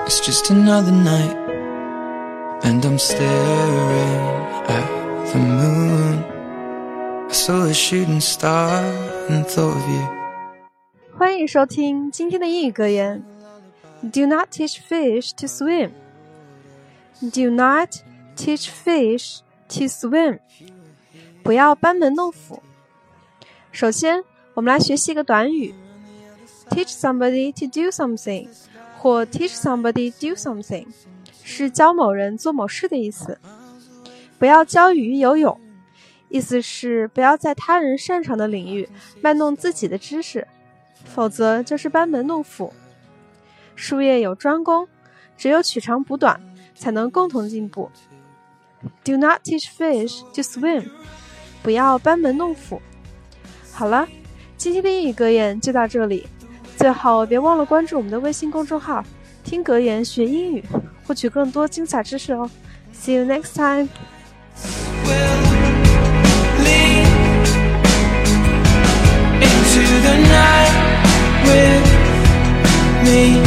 It's just another night, and I'm staring at the moon. I saw a shooting star and thought of you. 欢迎收听今天的英语格言。Do not teach fish to swim. Do not teach fish to swim. 不要班门弄斧。首先，我们来学习一个短语 ，teach somebody to do something 或 teach somebody do something 是教某人做某事的意思。不要教鱼游泳，意思是不要在他人擅长的领域卖弄自己的知识，否则就是班门弄斧。术业有专攻，只有取长补短，才能共同进步。Do not teach fish to swim. 不要班门弄斧。好了，今天的英语格言就到这里。最后别忘了关注我们的微信公众号，听格言学英语，获取更多精彩知识哦。See you next time. Into the night with me.